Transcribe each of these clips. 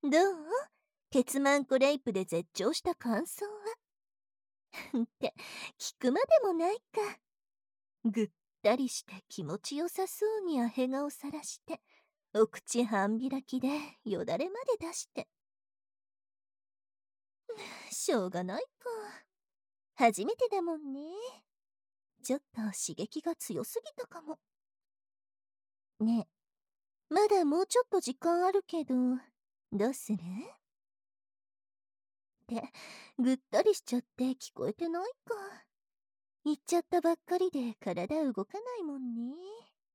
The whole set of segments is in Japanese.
どう？ケツマンコレイプで絶頂した感想は？って聞くまでもないか。ぐったりして気持ちよさそうにアヘ顔さらして、お口半開きでよだれまで出して。しょうがないか。初めてだもんね。ちょっと刺激が強すぎたかも。ねえ、まだもうちょっと時間あるけど、どうする？ってぐったりしちゃって聞こえてないか。言っちゃったばっかりで体動かないもんね。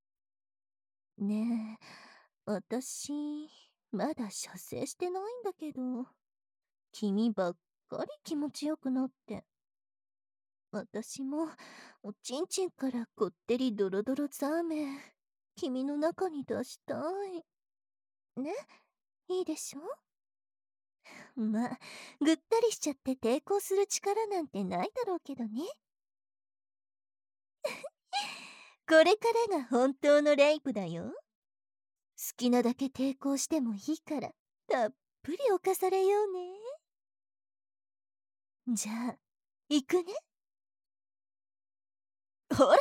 ねえ、私まだ射精してないんだけど、君ばっかり気持ちよくなって。私もおちんちんからこってりドロドロザーメン君の中に出したい。ね、いいでしょ？まあ、ぐったりしちゃって抵抗する力なんてないだろうけどね。これからが本当のレイプだよ。好きなだけ抵抗してもいいからたっぷり犯されようね。じゃあ行くね。ほら、うん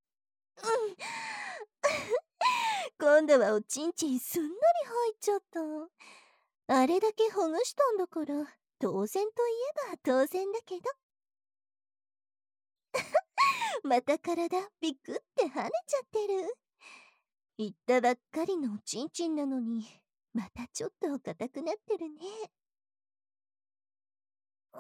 今度はおちんちんすんなり入っちゃった。あれだけほぐしたんだから当然といえば当然だけど。また体ビクって跳ねちゃってる。言ったばっかりのおちんちんなのにまたちょっと硬くなってるね。お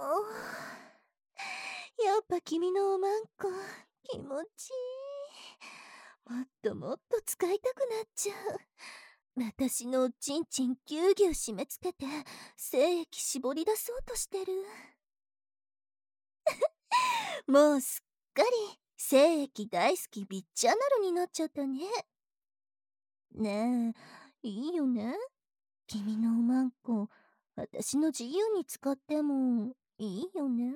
やっぱ君のおまんこ気持ちいい。もっともっと使いたくなっちゃう。私のおちんちんぎゅうぎゅう締め付けて精液絞り出そうとしてる。もうすっかり精液大好きビッチャナルになっちゃったね。ねえ、いいよね。君のおまんこ私の自由に使ってもいいよね。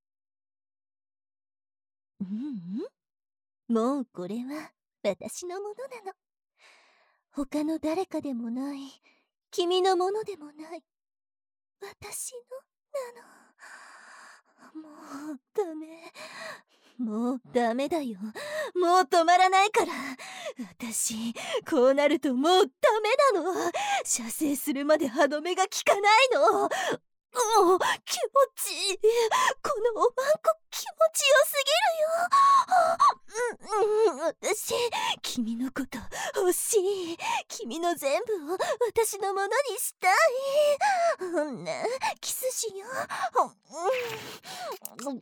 もうこれは私のものなの。他の誰かでもない、君のものでもない、私のなの。もうダメ。もうダメだよ。もう止まらないから。私、こうなるともうダメなの。射精するまで歯止めが効かないの。もう気持ちいい。このおまんこ気持ちよすぎるよ。私君のこと欲しい。君の全部を私のものにしたい。ね、キスしよう。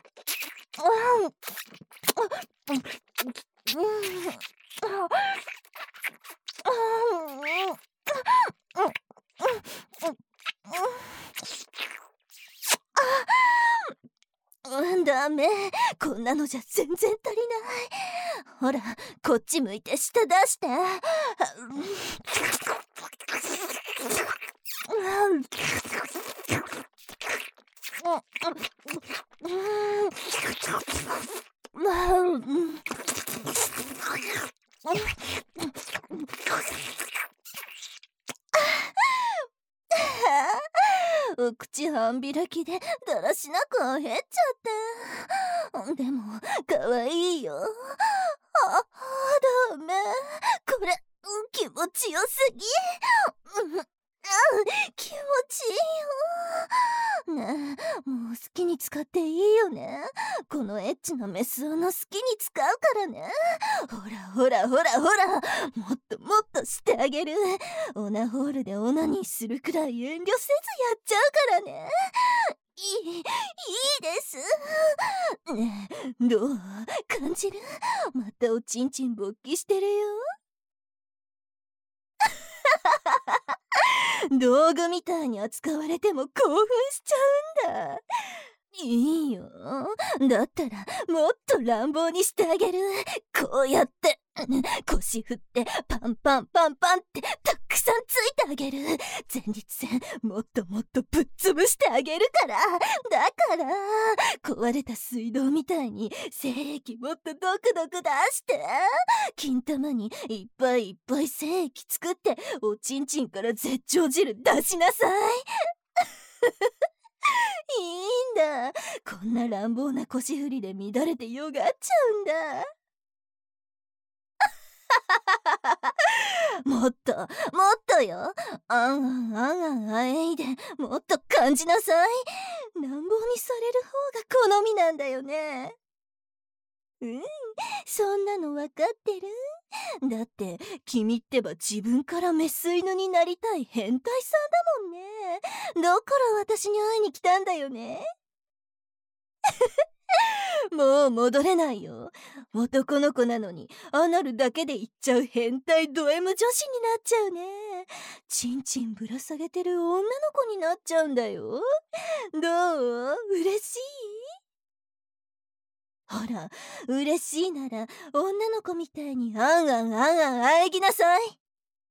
ダメ。こんなのじゃ全然足りない。ほら、こっち向いて舌出して。お口半開きでだらしなくあへっちゃって。でもかわいいよ。ダメ。これ気持ちよすぎ。気持ちいいよ。ねえ、もう好きに使っていいよね。このエッチなメスの好きに使うからね。ほらほらほらほら、もっともっとしてあげる。オナホールでオナニーするくらい遠慮せずやっちゃうからね。いいですね。え、どう感じる？またおちんちん勃起してるよ。道具みたいに扱われても興奮しちゃうんだ。 いいよ。だったらもっと乱暴にしてあげる。こうやって腰振ってパンパンパンパンってたくさんついてあげる。前立腺もっともっとぶっ潰してあげるから。だから壊れた水道みたいに精液もっとドクドク出して、金玉にいっぱいいっぱい精液作っておちんちんから絶頂汁出しなさい。いいんだ。こんな乱暴な腰振りで乱れてよがっちゃうんだ。もっともっとよ。あんあんあんあんあえいでもっと感じなさい。乱暴にされる方が好みなんだよね。うん、そんなの分かってる。だって君ってば自分からメス犬になりたい変態さんだもんね。だから私に会いに来たんだよね。もう戻れないよ。男の子なのにアナルだけで言っちゃう変態ド M 女子になっちゃうね。チンチンぶら下げてる女の子になっちゃうんだよ。どう？嬉しい？ほら、嬉しいなら女の子みたいにあんあんあんあんあえぎなさい。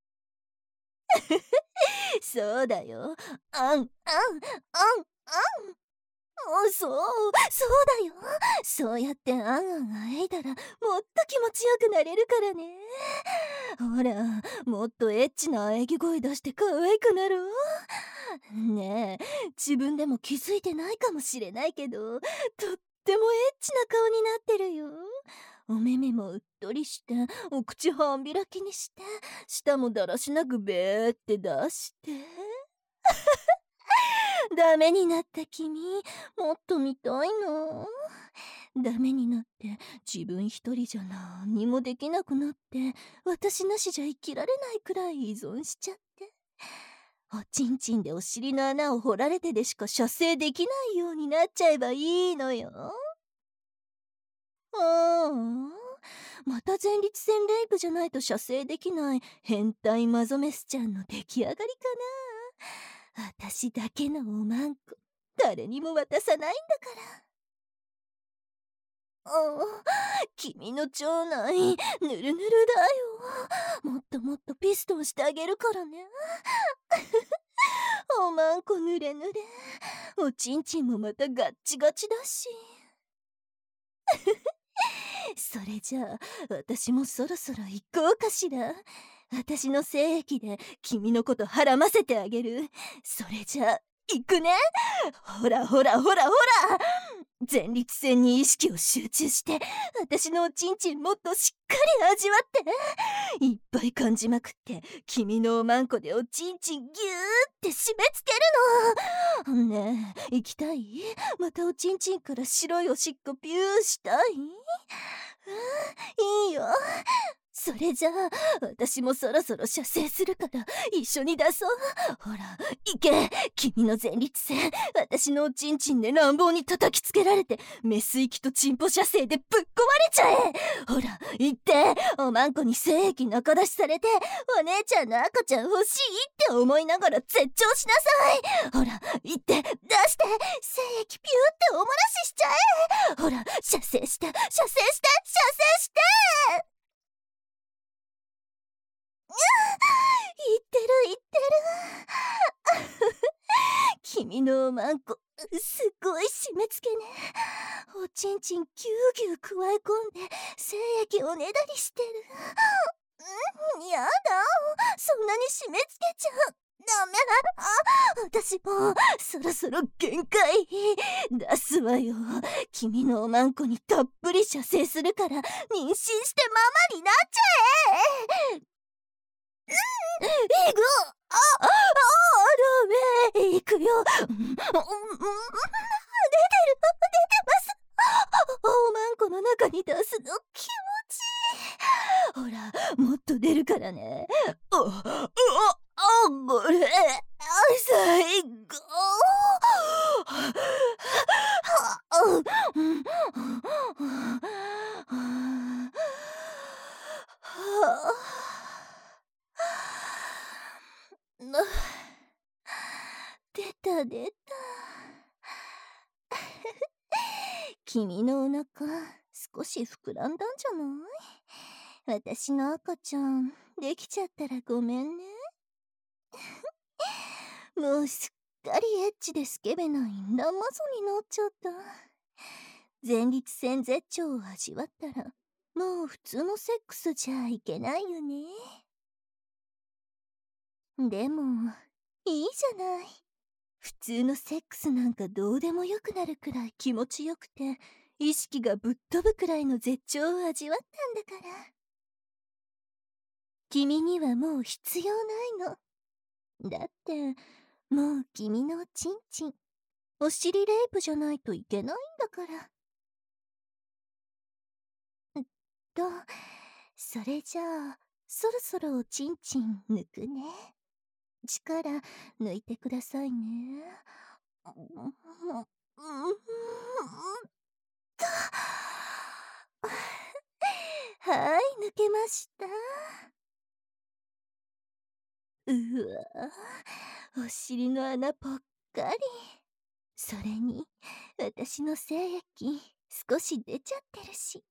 そうだよ。あんあんあんあん。そうだよ。そうやってあんあんあえいだらもっと気持ちよくなれるからね。ほら、もっとエッチな喘ぎ声出して可愛くなろう。ねえ、自分でも気づいてないかもしれないけど、とってもエッチな顔になってるよ。お目目もうっとりして、お口半開きにして、舌もだらしなくべーって出して。ダメになった君、もっと見たいな。ダメになって自分一人じゃ何にもできなくなって、私なしじゃ生きられないくらい依存しちゃって、おちんちんでお尻の穴を掘られてでしか射精できないようになっちゃえばいいのよ。ああ、また前立腺レイプじゃないと射精できない変態マゾメスちゃんの出来上がりかな。私だけのおまんこ、誰にも渡さないんだから。ああ、君の腸内ぬるぬるだよ。もっともっとピストンしてあげるからね。おまんこぬれぬれ、おちんちんもまたガッチガチだし。それじゃあ私もそろそろ行こうかしら。私の精液で君のことはらませてあげる。それじゃあ行くね。ほらほらほらほら、前立腺に意識を集中して私のおちんちんもっとしっかり味わって、いっぱい感じまくって君のおまんこでおちんちんギューって締め付けるの。ねえ、行きたい？またおちんちんから白いおしっこピューしたい？いいよ。それじゃあ私もそろそろ射精するから一緒に出そう。ほら行け。君の前立腺私のおちんちんで乱暴に叩きつけられてメス行きとチンポ射精でぶっ壊れちゃえ。ほら行って。おまんこに精液中出しされてお姉ちゃんの赤ちゃん欲しいって思いながら絶頂しなさい。ほら行って出して精液ピューっておもらししちゃえ。ほら射精して射精して射精して。言ってる言ってる。君のおまんこすっごい締め付けね。おちんちんぎゅうぎゅうくわえ込んで精液をねだりしてる。やだ、そんなに締め付けちゃダメ。私もそろそろ限界出すわよ。君のおまんこにたっぷり射精するから妊娠してママになっちゃえ。行く。ダメ。行くよ。出てる。出てます。おまんこの中に出すの気持ちいい。ほら、もっと出るからね。これ、最高。出た出た。 君のお腹少し膨らんだんじゃない？私の赤ちゃんできちゃったらごめんね。もうすっかりエッチでスケベな淫乱魔女になっちゃった。前立腺絶頂を味わったらもう普通のセックスじゃいけないよね。でもいいじゃない。普通のセックスなんかどうでもよくなるくらい気持ちよくて、意識がぶっ飛ぶくらいの絶頂を味わったんだから。君にはもう必要ないの。だってもう君のおちんちんお尻レイプじゃないといけないんだから。と、それじゃあそろそろおちんちん抜くね。力抜いてくださいね。はい、抜けました。うわ、お尻の穴ぽっかり。それに私の精液少し出ちゃってるし。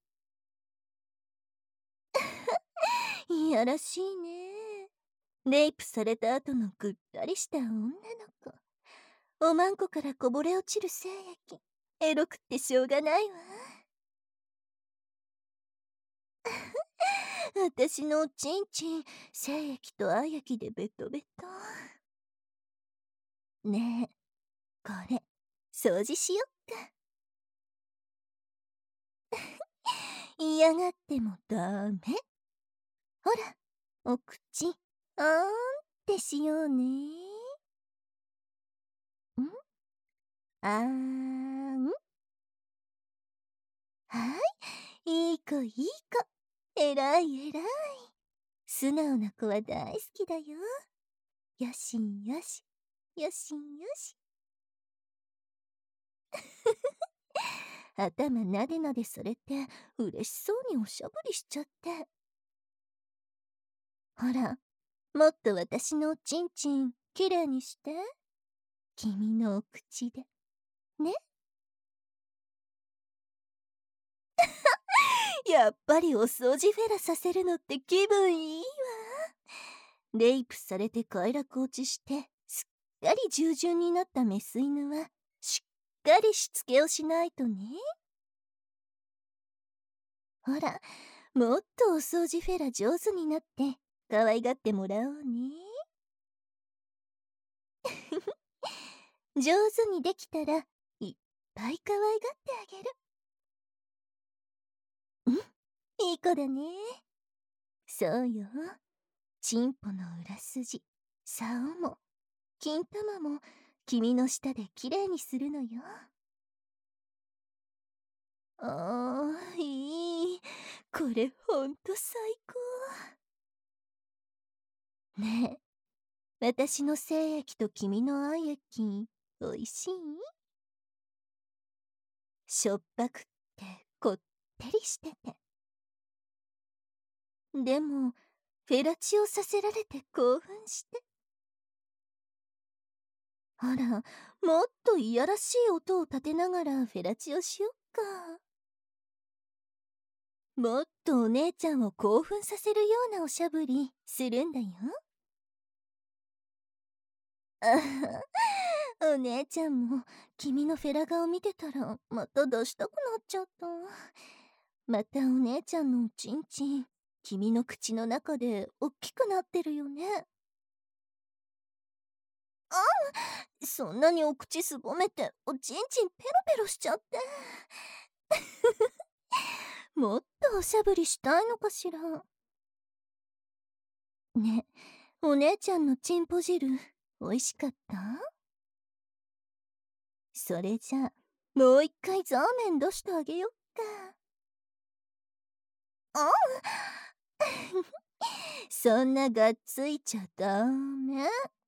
いやらしいね。レイプされた後のぐったりした女の子。おまんこからこぼれ落ちる精液、エロくってしょうがないわ。私のおちんちん精液と愛液でベトベト。ねえ、これ掃除しよっか。嫌がってもダメ。ほら、お口あーんってしようね。あーん。はい、いい子いい子。えらいえらい。素直な子は大好きだよ。よしんよし、よしんよし。頭なでなでされて嬉しそうにおしゃぶりしちゃって。ほら、もっと私のおちんちんきれいにして。君のお口でね。やっぱりお掃除フェラさせるのって気分いいわ。レイプされて快楽落ちしてすっかり従順になったメス犬はしっかりしつけをしないとね。ほら、もっとお掃除フェラ上手になって可愛がってもらおうね。上手にできたらいっぱい可愛がってあげる。いい子だね。そうよ。チンポの裏筋、竿も金玉も君の舌できれいにするのよ。ああ、いい。これほんと最高。ねえ、私の精液と君の愛液、おいしい？しょっぱくってこってりしてて。でも、フェラチオさせられて興奮して。ほら、もっといやらしい音を立てながらフェラチオしよっか。もっとお姉ちゃんを興奮させるようなおしゃぶりするんだよ。あはお姉ちゃんも君のフェラ顔見てたらまた出したくなっちゃった。またお姉ちゃんのおちんちん君の口の中でおっきくなってるよね。あ、そんなにお口すぼめておちんちんペロペロしちゃって。もっとおしゃぶりしたいのかしら。ね、お姉ちゃんのチンポ汁おいしかった？それじゃあもう一回ザーメン出してあげよっか。あそんながっついちゃダメ。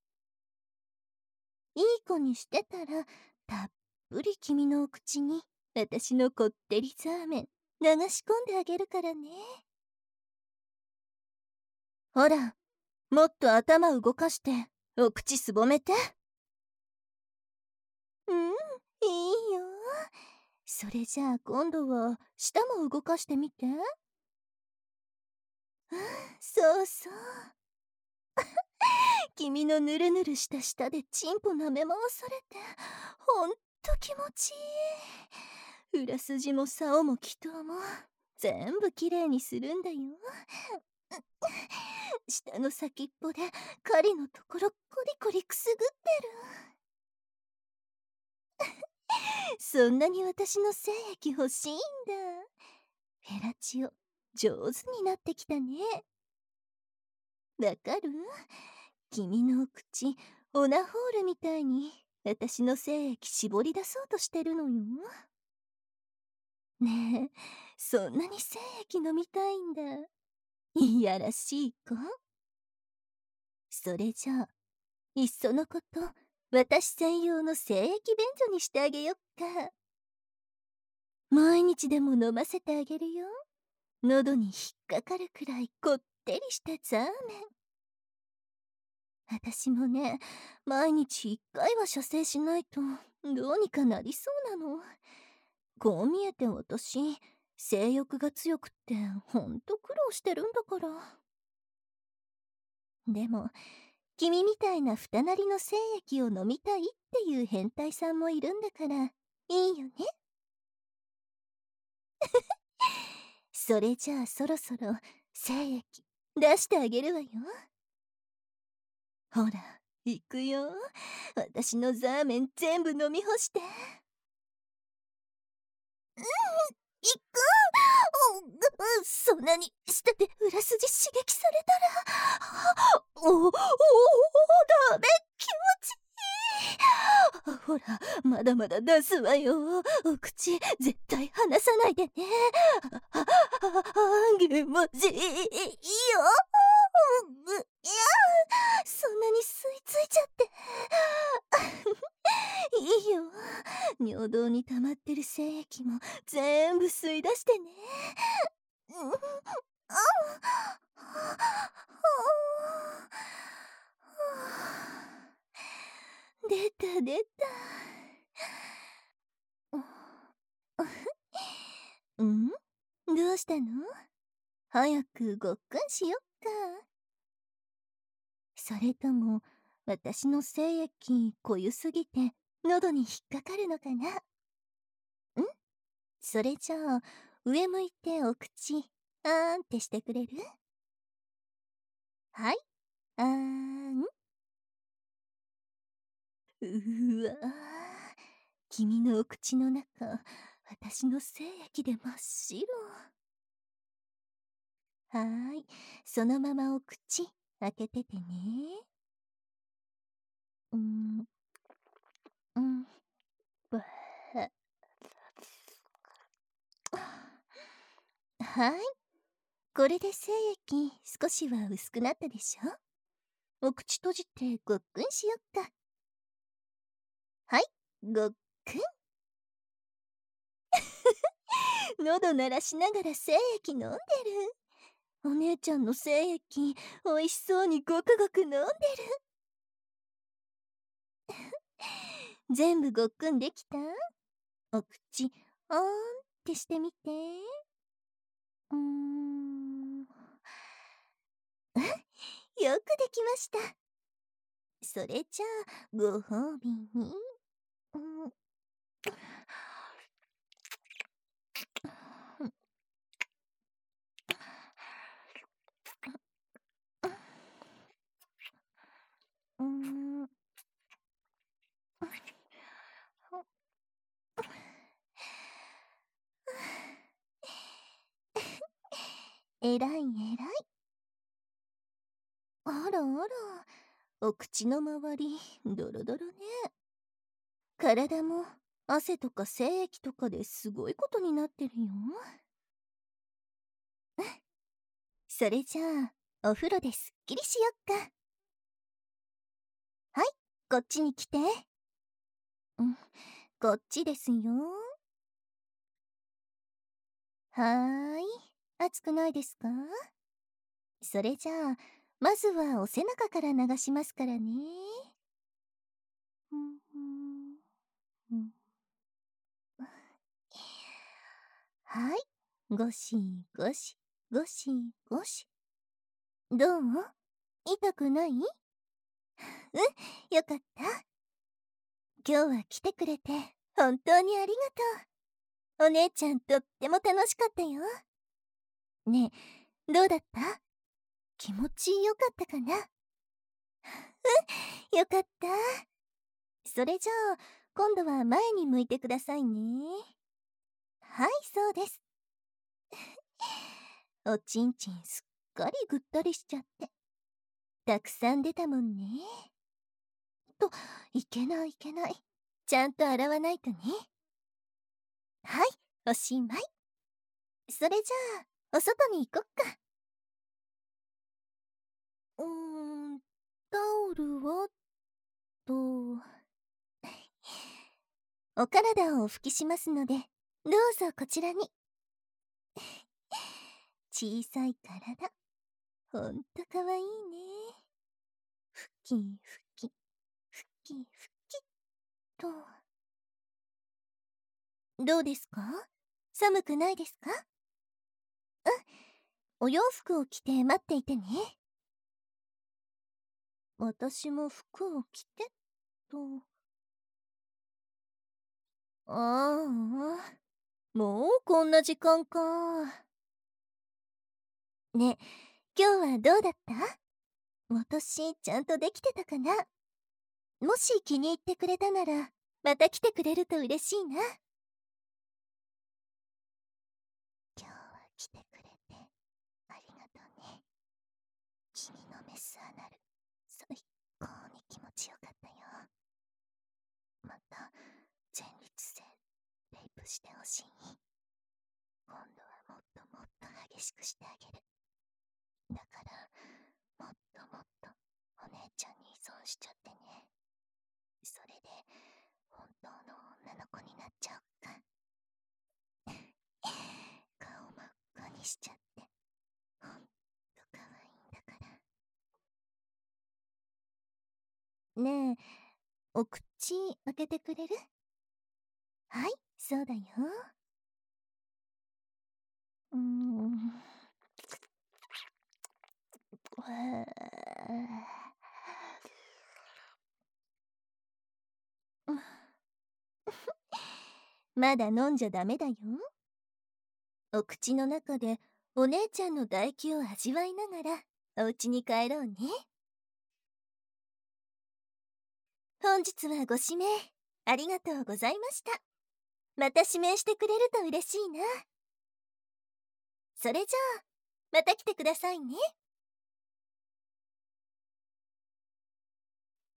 いい子にしてたらたっぷり君のお口に私のこってりザーメン流し込んであげるからね。ほら、もっと頭動かしてお口すぼめて。うん、いいよ。 それじゃあ今度は舌も動かしてみて。そうそう。君のぬるぬるした舌でチンポ舐め回されてほんと気持ちいい。裏筋も竿も祈祷も全部きれいにするんだよ。舌の先っぽで狩りのところコリコリくすぐってる。そんなに私の精液欲しいんだ。フェラチオ上手になってきたね。わかる？君のお口オナホールみたいに私の精液絞り出そうとしてるのよ。ねえ、そんなに精液飲みたいんだ。いやらしい子。それじゃあいっそのこと私専用の精液便所にしてあげよっか。毎日でも飲ませてあげるよ。喉に引っかかるくらいこってりしたザーメン。私もね、毎日一回は射精しないとどうにかなりそうなの。こう見えて私、性欲が強くってほんと苦労してるんだから。でも、君みたいな二なりの精液を飲みたいっていう変態さんもいるんだから、いいよね。それじゃあそろそろ精液出してあげるわよ。ほら、行くよ。私のザーメン全部飲み干して。行く。そんなに舌で裏筋刺激されたら、ダメ、気持ちいい。ほら、まだまだ出すわよ。お口絶対離さないでね。気持ちいいよ。いや、そんなに吸い付いちゃって。いいよ。尿道に溜まってる精液も全部吸い出してね。出た出た。ん？どうしたの？早くごっくんしよっか。それとも私の精液濃ゆすぎて喉に引っかかるのかな？それじゃあ上向いてお口あーんってしてくれる？はい、あーん。うわー、君のお口の中私の精液で真っ白。はーい、そのままお口開けててね。うん、うん、ばー。はい、これで精液少しは薄くなったでしょ？お口閉じてごっくんしよっか。はい、ごっくん。喉鳴らしながら精液飲んでる。お姉ちゃんの精液おいしそうにごくごく飲んでる。全部ごっくんできた？お口あーんってしてみて。よくできました。それじゃあご褒美に、うん、うん、えらいえらい。あらあら、お口の周りドロドロね。体も汗とか精液とかですごいことになってるよ。それじゃあお風呂ですっきりしよっか。はい、こっちに来て。うん、こっちですよ。はーい、熱くないですか？それじゃあまずはお背中から流しますからね。うんうんうん。 はい。ゴシゴシ、ゴシゴシ。どう？痛くない？よかった。今日は来てくれて本当にありがとう。お姉ちゃんとっても楽しかったよ。ねえ、どうだった？気持ちよかったかな？よかった。それじゃあ、今度は前に向いてくださいね。はい、そうです。おちんちんすっかりぐったりしちゃって。たくさん出たもんね。と、いけないいけない。ちゃんと洗わないとね。はい、おしまい。それじゃあ、お外に行こっか。うーん、タオルはと。お体をお拭きしますので、どうぞこちらに。小さい体、ほんとかわいいね。ふきふき、ふきふきと。どうですか？寒くないですか？お洋服を着て待っていてね。私も服を着てと。ああ、もうこんな時間か。ね、今日はどうだった？私、ちゃんとできてたかな？もし気に入ってくれたなら、また来てくれると嬉しいな。今日は来てくれてありがとうね。君のメスアナル、最高に気持ちよかったよ。また前立腺レイプしてほしい。今度はもっともっと激しくしてあげる。だからもっともっとお姉ちゃんに依存しちゃってね。それで本当の女の子になっちゃおっか。顔真っ赤にしちゃってほんと可愛いんだから。ねえ、お口開けてくれる？はい、そうだよ。うーん。まだ飲んじゃダメだよ。お口の中でお姉ちゃんの唾液を味わいながらお家に帰ろうね。本日はご指名ありがとうございました。また指名してくれると嬉しいな。それじゃあ、また来てくださいね。